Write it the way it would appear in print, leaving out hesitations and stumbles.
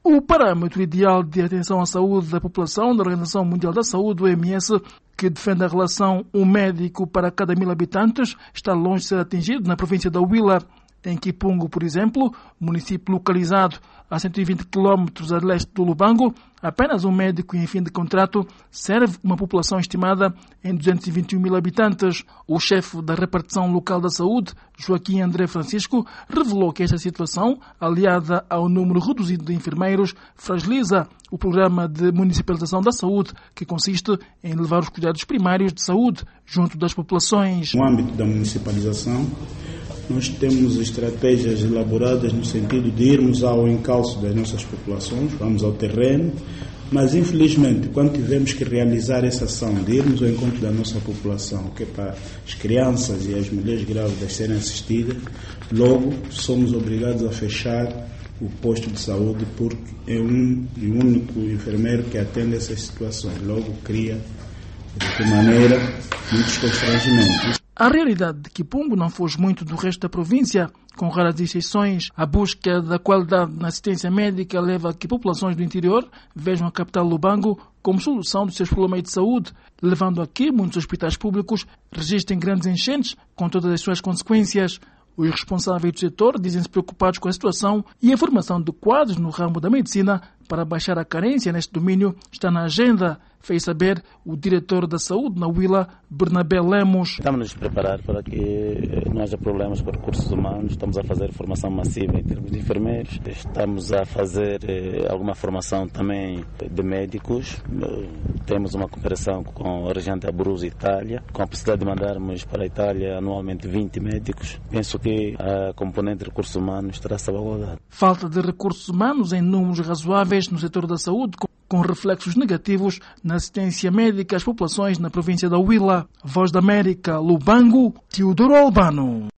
O parâmetro ideal de atenção à saúde da população da Organização Mundial da Saúde, OMS, que defende a relação um médico para cada 1000 habitantes, está longe de ser atingido na província da Huila. Em Kipungo, por exemplo, município localizado a 120 km a leste do Lubango, apenas um médico em fim de contrato serve uma população estimada em 221 mil habitantes. O chefe da repartição local da saúde, Joaquim André Francisco, revelou que esta situação, aliada ao número reduzido de enfermeiros, fragiliza o programa de municipalização da saúde, que consiste em levar os cuidados primários de saúde junto das populações. No âmbito da municipalização, nós temos estratégias elaboradas no sentido de irmos ao encalço das nossas populações, vamos ao terreno, mas infelizmente quando tivemos que realizar essa ação de irmos ao encontro da nossa população, que é para as crianças e as mulheres grávidas serem assistidas, logo somos obrigados a fechar o posto de saúde porque é um único enfermeiro que atende essas situações, logo cria de maneira muitos constrangimentos. A realidade de Kipungo não foge muito do resto da província, com raras exceções. A busca da qualidade na assistência médica leva a que populações do interior vejam a capital Lubango como solução dos seus problemas de saúde, levando a que muitos hospitais públicos registrem grandes enchentes com todas as suas consequências. Os responsáveis do setor dizem-se preocupados com a situação e a formação de quadros no ramo da medicina para baixar a carência neste domínio está na agenda, fez saber o diretor da saúde na Huila, Bernabé Lemos. Estamos a nos preparar para que não haja problemas com recursos humanos, estamos a fazer formação massiva em termos de enfermeiros, estamos a fazer alguma formação também de médicos, temos uma cooperação com a região da Abruzzo, Itália, com a possibilidade de mandarmos para a Itália anualmente 20 médicos. Penso que a componente de recursos humanos estará salvaguardada. Falta de recursos humanos em números razoáveis no setor da saúde, com reflexos negativos na assistência médica às populações na província da Huila. Voz da América, Lubango, Teodoro Albano.